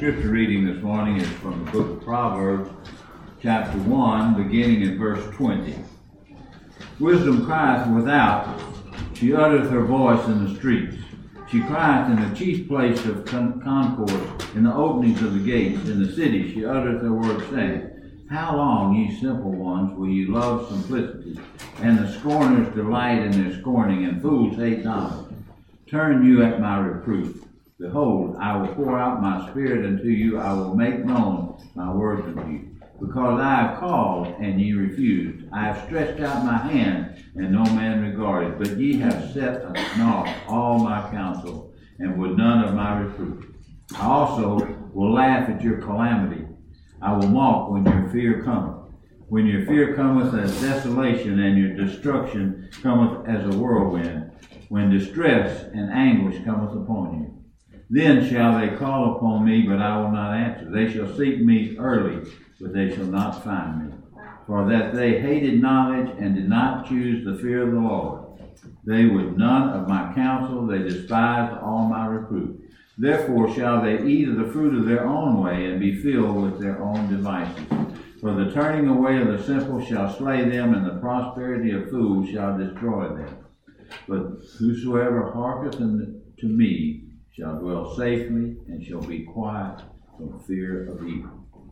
scripture reading this morning is from the book of Proverbs, chapter 1, beginning in verse 20. Wisdom crieth without, she uttereth her voice in the streets. She crieth in the chief place of concourse, in the openings of the gates, in the city she uttereth her word, saying, How long, ye simple ones, will ye love simplicity? And the scorners delight in their scorning, and fools hate knowledge. Turn you at my reproof. Behold, I will pour out my spirit unto you. I will make known my words unto you. Because I have called, and ye refused. I have stretched out my hand, and no man regarded. But ye have set at naught all my counsel, and would none of my reproof. I also will laugh at your calamity. I will mock when your fear cometh. When your fear cometh as desolation, and your destruction cometh as a whirlwind. When distress and anguish cometh upon you. Then shall they call upon me, but I will not answer. They shall seek me early, but they shall not find me. For that they hated knowledge and did not choose the fear of the Lord. They would none of my counsel, they despised all my reproof. Therefore shall they eat of the fruit of their own way, and be filled with their own devices. For the turning away of the simple shall slay them, and the prosperity of fools shall destroy them. But whosoever hearketh to me shall dwell safely, and shall be quiet from fear of evil.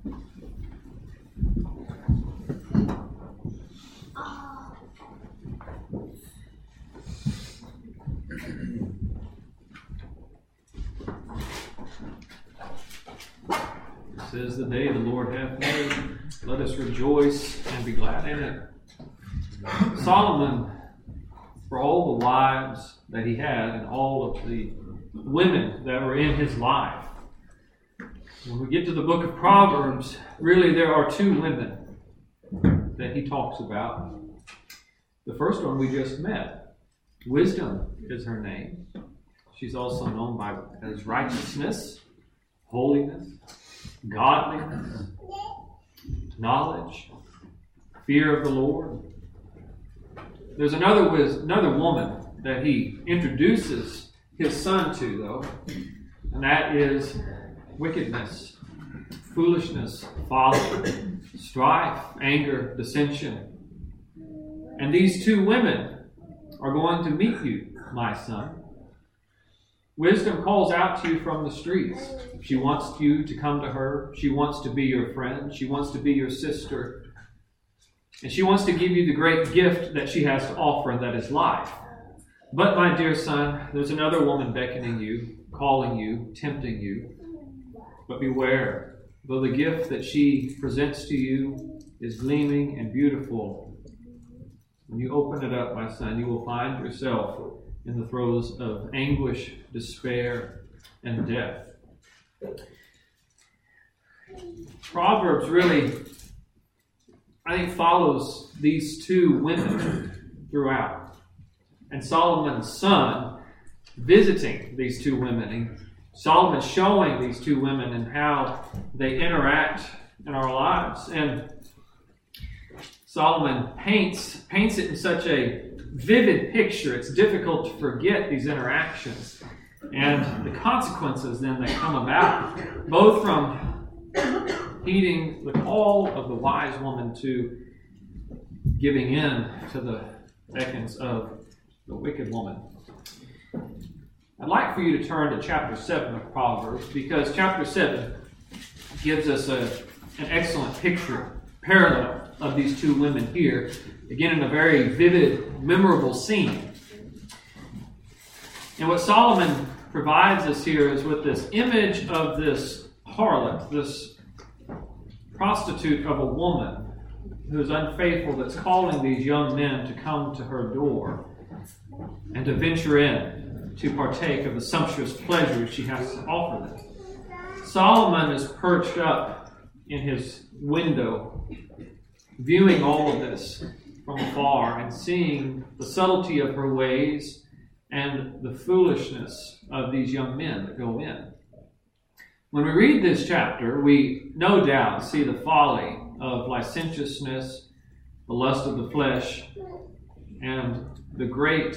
This is the day the Lord hath made. Let us rejoice and be glad in it. Solomon, for all the wives that he had and all of the women that were in his life. When we get to the book of Proverbs, really there are two women that he talks about. The first one we just met. Wisdom is her name. She's also known as righteousness, holiness, godliness, knowledge, fear of the Lord. There's another woman that he introduces his son to, though, and that is wickedness, foolishness, folly, strife, anger, dissension. And these two women are going to meet you, my son. Wisdom calls out to you from the streets. She wants you to come to her. She wants to be your friend. She wants to be your sister. And she wants to give you the great gift that she has to offer, and that is life. But, my dear son, there's another woman beckoning you, calling you, tempting you. But beware, though the gift that she presents to you is gleaming and beautiful, when you open it up, my son, you will find yourself in the throes of anguish, despair, and death. Proverbs really, I think, follows these two women throughout. And Solomon's son visiting these two women. And Solomon showing these two women and how they interact in our lives. And Solomon paints it in such a vivid picture. It's difficult to forget these interactions and the consequences then that come about, both from heeding the call of the wise woman to giving in to the beckons of the wicked woman. I'd like for you to turn to chapter 7 of Proverbs, because chapter 7 gives us an excellent picture, parallel of these two women here, again in a very vivid, memorable scene. And what Solomon provides us here is with this image of this harlot, this prostitute of a woman who is unfaithful, that's calling these young men to come to her door and to venture in to partake of the sumptuous pleasures she has to offer them. Solomon is perched up in his window, viewing all of this from afar and seeing the subtlety of her ways and the foolishness of these young men that go in. When we read this chapter, we no doubt see the folly of licentiousness, the lust of the flesh, and the great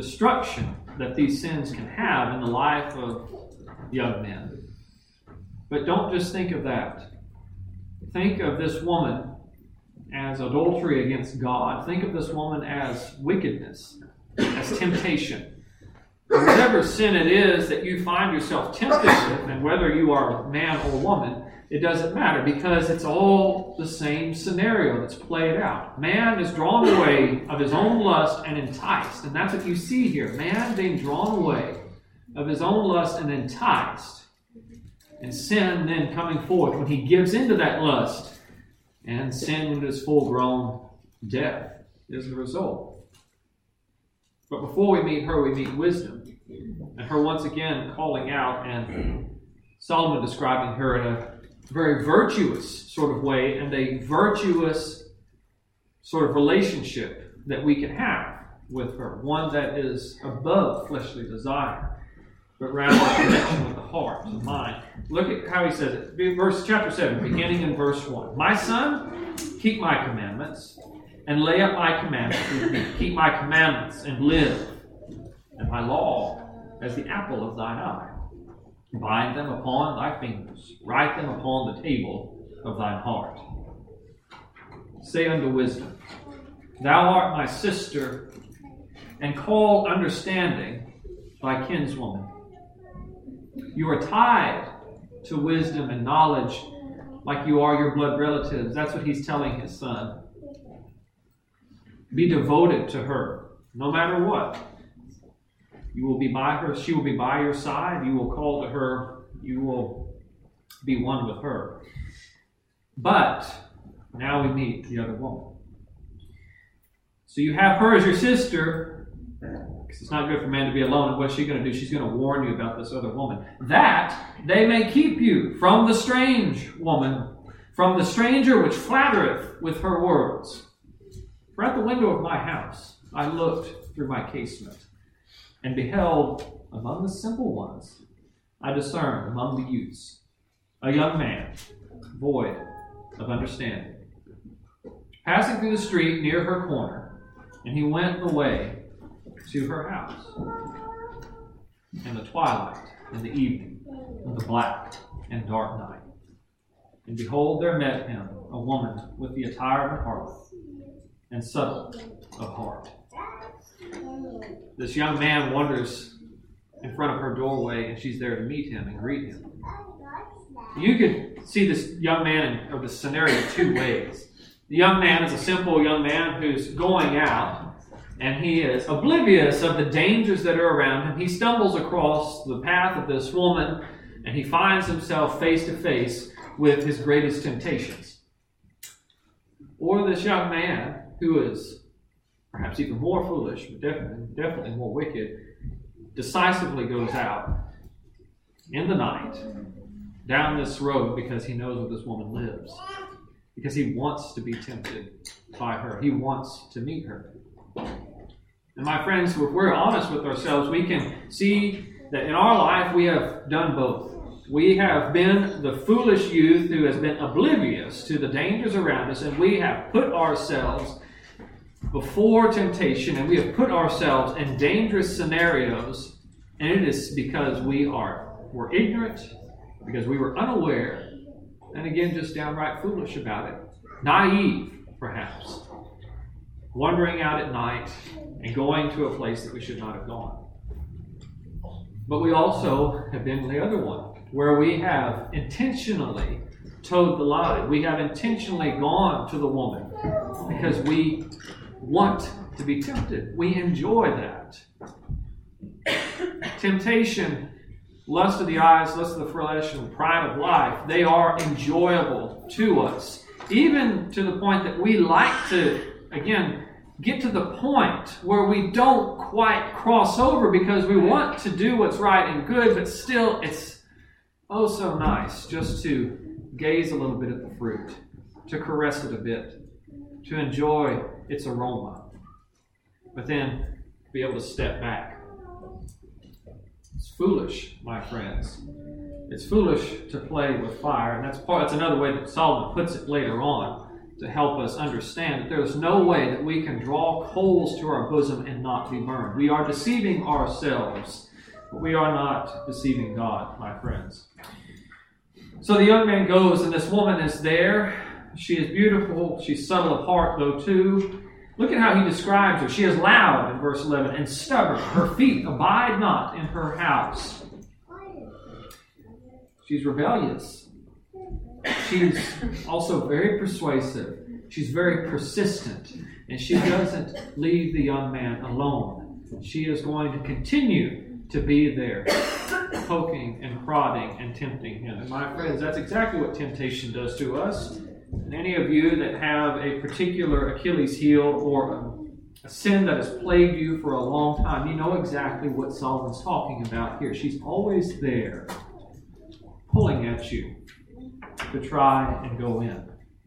destruction that these sins can have in the life of young men. But don't just think of that. Think of this woman as adultery against God. Think of this woman as wickedness, as temptation. Whatever sin it is that you find yourself tempted with, and whether you are man or woman, it doesn't matter, because it's all the same scenario that's played out. Man is drawn away of his own lust and enticed. And that's what you see here. Man being drawn away of his own lust and enticed. And sin then coming forth when he gives into that lust. And sin, when it is full grown, death is the result. But before we meet her, we meet wisdom. And her once again calling out, and Solomon describing her in a very virtuous sort of way, and a virtuous sort of relationship that we can have with her. One that is above fleshly desire, but rather a connection with the heart and mind. Look at how he says it. Chapter 7, beginning in verse 1. My son, keep my commandments, and lay up my commandments with me. Keep my commandments and live, and my law as the apple of thine eye. Bind them upon thy fingers. Write them upon the table of thine heart. Say unto wisdom, thou art my sister, and call understanding thy kinswoman. You are tied to wisdom and knowledge like you are your blood relatives. That's what he's telling his son. Be devoted to her, no matter what. You will be by her. She will be by your side. You will call to her. You will be one with her. But now we meet the other woman. So you have her as your sister, because it's not good for man to be alone. And what's she going to do? She's going to warn you about this other woman. That they may keep you from the strange woman, from the stranger which flattereth with her words. For at the window of my house I looked through my casement, and beheld among the simple ones, I discerned among the youths a young man, void of understanding, passing through the street near her corner, and he went the way to her house. In the twilight, in the evening, in the black and dark night. And behold, there met him a woman with the attire of a harlot, and subtle of heart. This young man wanders in front of her doorway, and she's there to meet him and greet him. You could see this young man, or this scenario, two ways. The young man is a simple young man who's going out, and he is oblivious of the dangers that are around him. He stumbles across the path of this woman, and he finds himself face to face with his greatest temptations. Or this young man who is perhaps even more foolish, but definitely more wicked, decisively goes out in the night down this road because he knows where this woman lives. Because he wants to be tempted by her. He wants to meet her. And my friends, if we're honest with ourselves, we can see that in our life we have done both. We have been the foolish youth who has been oblivious to the dangers around us, and we have put ourselves before temptation, and we have put ourselves in dangerous scenarios, and it is because we're ignorant, because we were unaware, and again, just downright foolish about it. Naive, perhaps. Wandering out at night and going to a place that we should not have gone. But we also have been the other one, where we have intentionally towed the line. We have intentionally gone to the woman because we want to be tempted. We enjoy that. Temptation, lust of the eyes, lust of the flesh, and pride of life, they are enjoyable to us. Even to the point that we like to, again, get to the point where we don't quite cross over because we want to do what's right and good, but still it's oh so nice just to gaze a little bit at the fruit, to caress it a bit, to enjoy its aroma, but then be able to step back. It's foolish, my friends. It's foolish to play with fire, and that's another way that Solomon puts it later on to help us understand that there's no way that we can draw coals to our bosom and not be burned. We are deceiving ourselves, but we are not deceiving God, my friends. So the young man goes, and this woman is there. She is beautiful. She's subtle of heart, though, too. Look at how he describes her. She is loud, in verse 11, and stubborn. Her feet abide not in her house. She's rebellious. She's also very persuasive. She's very persistent. And she doesn't leave the young man alone. She is going to continue to be there, poking and prodding and tempting him. And my friends, that's exactly what temptation does to us. And any of you that have a particular Achilles heel or a sin that has plagued you for a long time, you know exactly what Solomon's talking about here. She's always there, pulling at you to try and go in.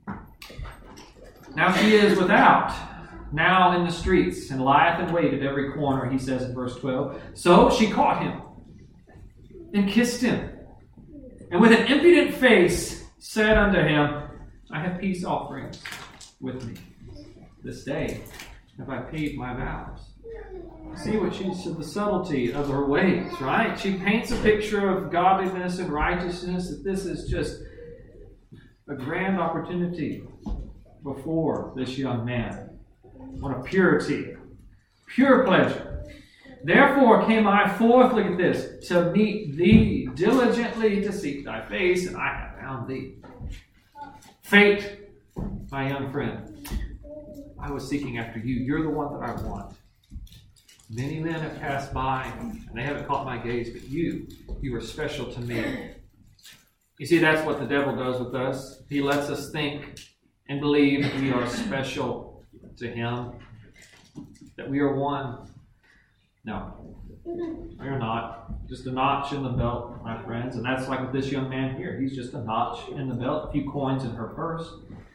Now she is without, now in the streets, and lieth in wait at every corner, he says in verse 12. So she caught him and kissed him, and with an impudent face said unto him, I have peace offerings with me. This day have I paid my vows. See what she's the subtlety of her ways, right? She paints a picture of godliness and righteousness, that this is just a grand opportunity before this young man. What a purity, pure pleasure. Therefore came I forth, look at this, to meet thee, diligently to seek thy face, and I have found thee. Fate, my young friend, I was seeking after you. You're the one that I want. Many men have passed by, and they haven't caught my gaze, but you are special to me. You see, that's what the devil does with us. He lets us think and believe that we are special to him, that we are one. No, we are not. Just a notch in the belt, my friends. And that's like with this young man here. He's just a notch in the belt, a few coins in her purse.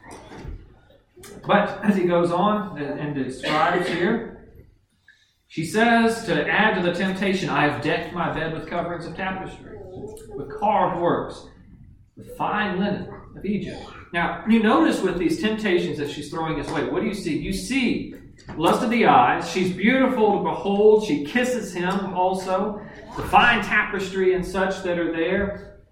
But as he goes on and describes here, she says, to add to the temptation, I have decked my bed with coverings of tapestry, with carved works, with fine linen of Egypt. Now, you notice with these temptations that she's throwing his way, what do you see? You see lust of the eyes. She's beautiful to behold. She kisses him also. The fine tapestry and such that are there.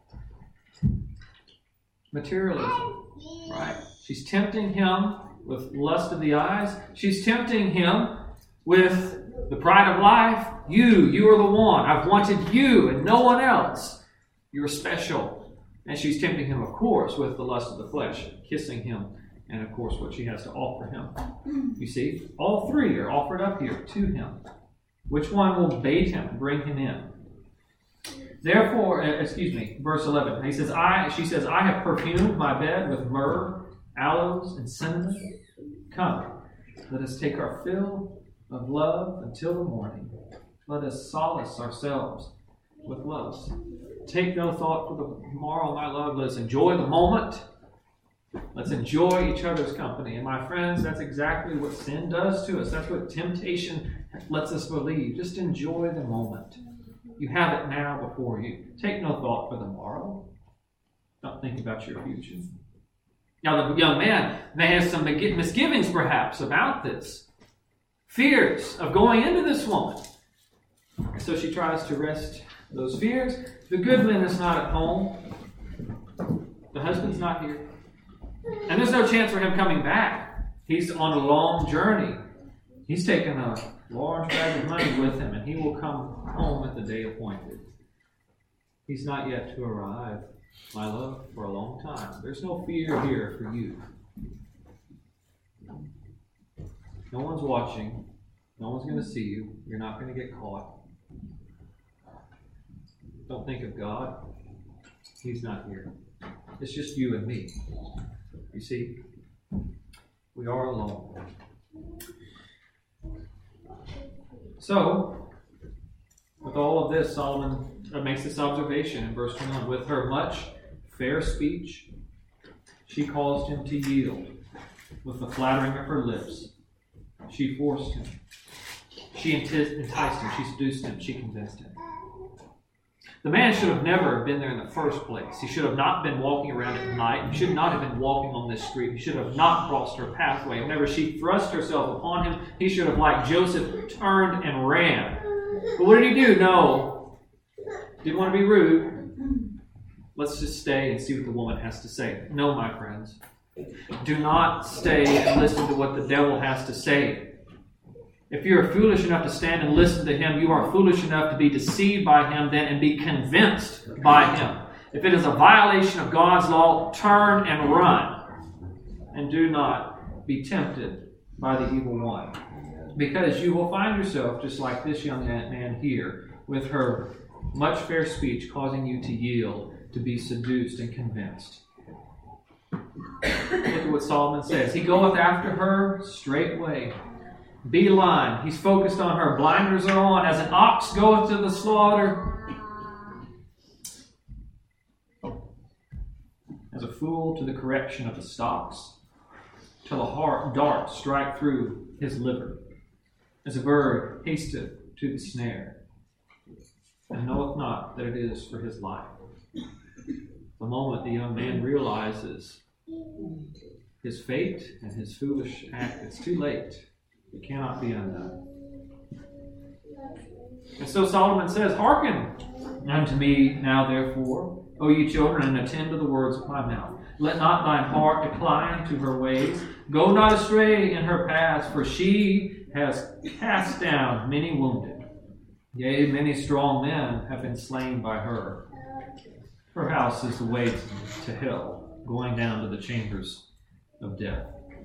Materialism, right? She's tempting him with lust of the eyes. She's tempting him with the pride of life. You are the one. I've wanted you and no one else. You're special. And she's tempting him, of course, with the lust of the flesh, kissing him, and of course what she has to offer him. You see, all three are offered up here to him. Which one will bait him, bring him in? Therefore, verse 11. She says, I have perfumed my bed with myrrh, aloes, and cinnamon. Come, let us take our fill of love until the morning. Let us solace ourselves with lust. Take no thought for the tomorrow, my love. Let's enjoy the moment. Let's enjoy each other's company. And my friends, that's exactly what sin does to us. That's what temptation lets us believe. Just enjoy the moment. You have it now before you. Take no thought for the morrow. Don't think about your future. Now, the young man may have some misgivings, perhaps, about this. Fears of going into this woman. So she tries to rest those fears. The good man is not at home. The husband's not here. And there's no chance for him coming back. He's on a long journey. He's taken a large bag of money with him, and he will come home at the day appointed. He's not yet to arrive, my love, for a long time. There's no fear here for you. No one's watching. No one's going to see you. You're not going to get caught. Don't think of God. He's not here. It's just you and me. You see, we are alone. So, with all of this, Solomon makes this observation in verse 21. With her much fair speech, she caused him to yield. With the flattering of her lips, she forced him. She enticed him. She seduced him. She convinced him. The man should have never been there in the first place. He should have not been walking around at night. He should not have been walking on this street. He should have not crossed her pathway. Whenever she thrust herself upon him, he should have, like Joseph, turned and ran. But what did he do? No. Didn't want to be rude. let's just stay and see what the woman has to say. No, my friends. Do not stay and listen to what the devil has to say. If you are foolish enough to stand and listen to him, you are foolish enough to be deceived by him then and be convinced by him. If it is a violation of God's law, turn and run. And do not be tempted by the evil one. Because you will find yourself just like this young man here, with her much fair speech causing you to yield, to be seduced and convinced. Look at what Solomon says. He goeth after her straightway. Beeline. He's focused on her. Blinders are on. As an ox goeth to the slaughter, as a fool to the correction of the stocks, till a dart strike through his liver, as a bird hasteth to the snare, and knoweth not that it is for his life. The moment the young man realizes his fate and his foolish act, it's too late. It cannot be undone. And so Solomon says, hearken unto me now therefore, O ye children, and attend to the words of my mouth. Let not thine heart decline to her ways. Go not astray in her paths, for she has cast down many wounded. Yea, many strong men have been slain by her. Her house is the way to hell, going down to the chambers of death.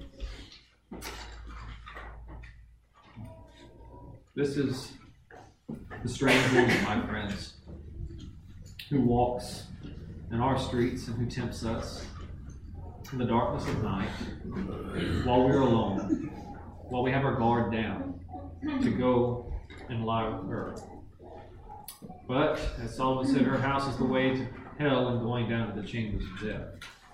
This is the strange woman, my friends, who walks in our streets and who tempts us in the darkness of night, while we're alone, while we have our guard down, to go and lie with her. But, as Solomon said, her house is the way to hell and going down to the chambers of death.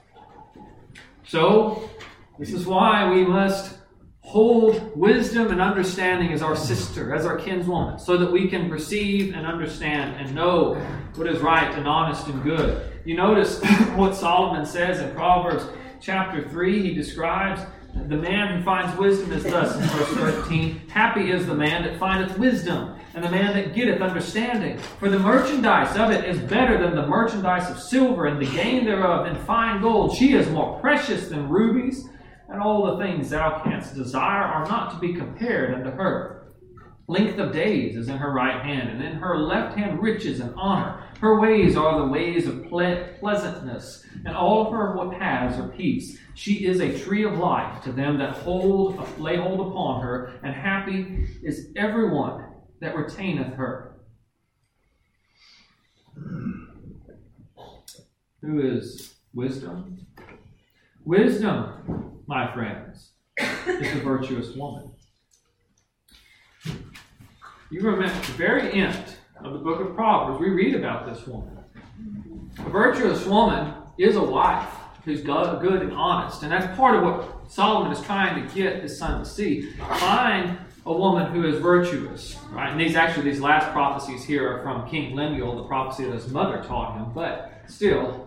So, this is why we must hold wisdom and understanding as our sister, as our kinswoman, so that we can perceive and understand and know what is right and honest and good. You notice what Solomon says in Proverbs chapter 3. He describes the man who finds wisdom is thus, in verse 13, happy is the man that findeth wisdom, and the man that getteth understanding. For the merchandise of it is better than the merchandise of silver, and the gain thereof than fine gold. She is more precious than rubies, and all the things thou canst desire are not to be compared unto her. Length of days is in her right hand, and in her left hand riches and honor. Her ways are the ways of pleasantness, and all of her what has are peace. She is a tree of life to them that lay hold upon her, and happy is everyone that retaineth her. Who is wisdom? Wisdom, my friends, is the virtuous woman. You remember at the very end of the book of Proverbs, we read about this woman. A virtuous woman is a wife who's good and honest. And that's part of what Solomon is trying to get his son to see. Find a woman who is virtuous. Right? And these last prophecies here are from King Lemuel, the prophecy that his mother taught him. But still,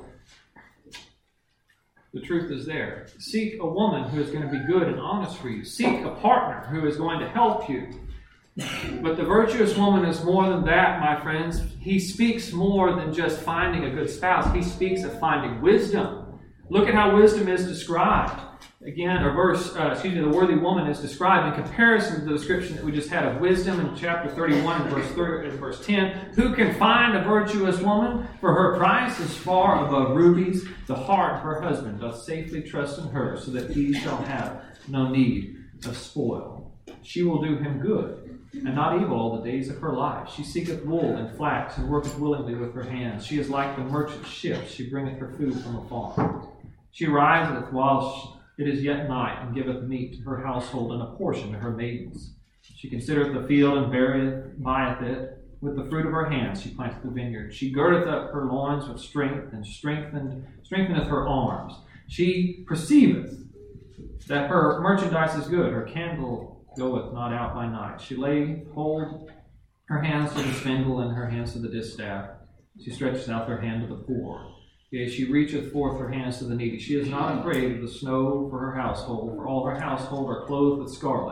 the truth is there. Seek a woman who is going to be good and honest for you. Seek a partner who is going to help you. But the virtuous woman is more than that, my friends. He speaks more than just finding a good spouse. He speaks of finding wisdom. Look at how wisdom is described. Again, the worthy woman is described in comparison to the description that we just had of wisdom in chapter 31 and verse 10. Who can find a virtuous woman? For her price is far above rubies. The heart of her husband doth safely trust in her, so that he shall have no need of spoil. She will do him good, and not evil all the days of her life. She seeketh wool and flax, and worketh willingly with her hands. She is like the merchant ship. She bringeth her food from afar. She riseth while it is yet night, and giveth meat to her household and a portion to her maidens. She considereth the field and buyeth it. With the fruit of her hands she planteth the vineyard. She girdeth up her loins with strength, and strengtheneth her arms. She perceiveth that her merchandise is good. Her candle goeth not out by night. She lay hold her hands to the spindle, and her hands to the distaff. She stretches out her hand to the poor. Yea, she reacheth forth her hands to the needy. She is not afraid of the snow for her household, for all her household are clothed with scarlet.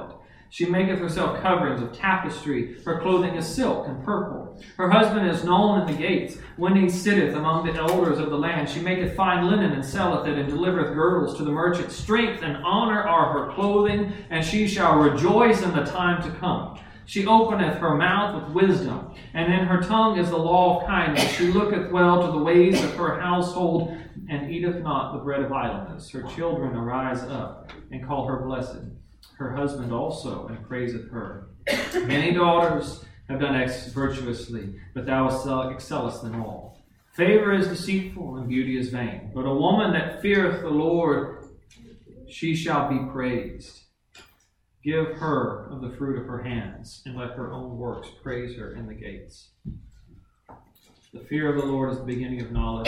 She maketh herself coverings of tapestry. Her clothing is silk and purple. Her husband is known in the gates. When he sitteth among the elders of the land, she maketh fine linen and selleth it, and delivereth girdles to the merchants. Strength and honor are her clothing, and she shall rejoice in the time to come. She openeth her mouth with wisdom, and in her tongue is the law of kindness. She looketh well to the ways of her household, and eateth not the bread of idleness. Her children arise up, and call her blessed. Her husband also, and praiseth her. Many daughters have done virtuously, but thou excellest them all. Favor is deceitful, and beauty is vain. But a woman that feareth the Lord, she shall be praised. Give her of the fruit of her hands, and let her own works praise her in the gates. The fear of the Lord is the beginning of knowledge.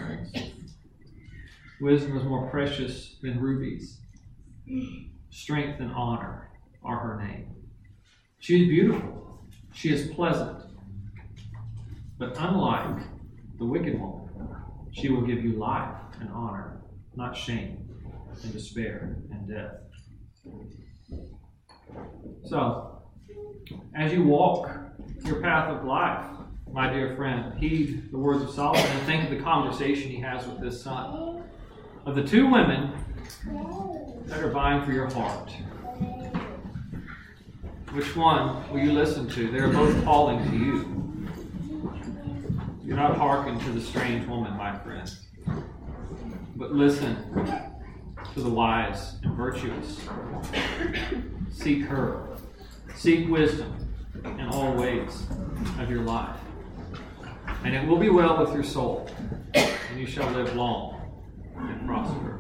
Wisdom is more precious than rubies. Strength and honor are her name. She is beautiful. She is pleasant. But unlike the wicked woman, she will give you life and honor, not shame and despair and death. So, as you walk your path of life, my dear friend, heed the words of Solomon and think of the conversation he has with his son. Of the two women that are vying for your heart, which one will you listen to? They are both calling to you. Do not hearken to the strange woman, my friend, but listen to the wise and virtuous. Seek her. Seek wisdom in all ways of your life. And it will be well with your soul, and you shall live long and prosper.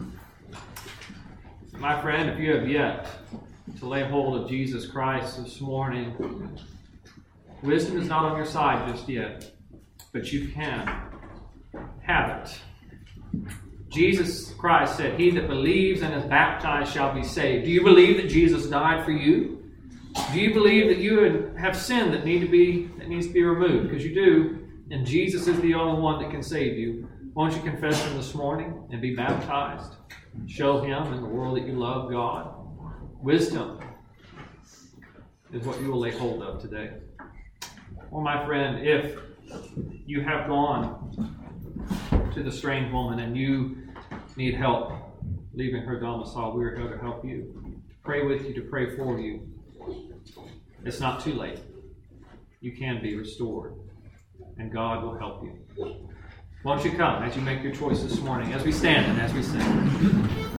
My friend, if you have yet to lay hold of Jesus Christ this morning, wisdom is not on your side just yet, but you can have it. Jesus Christ said, "He that believes and is baptized shall be saved." Do you believe that Jesus died for you? Do you believe that you have sin that needs to be removed? Because you do, and Jesus is the only one that can save you. Won't you confess Him this morning and be baptized? Show Him in the world that you love God. Wisdom is what you will lay hold of today. Well, my friend, if you have gone to the strange woman and you need help leaving her domicile, we are here to help you, to pray with you, to pray for you. It's not too late. You can be restored, and God will help you. Won't you come as you make your choice this morning, as we stand and as we sing.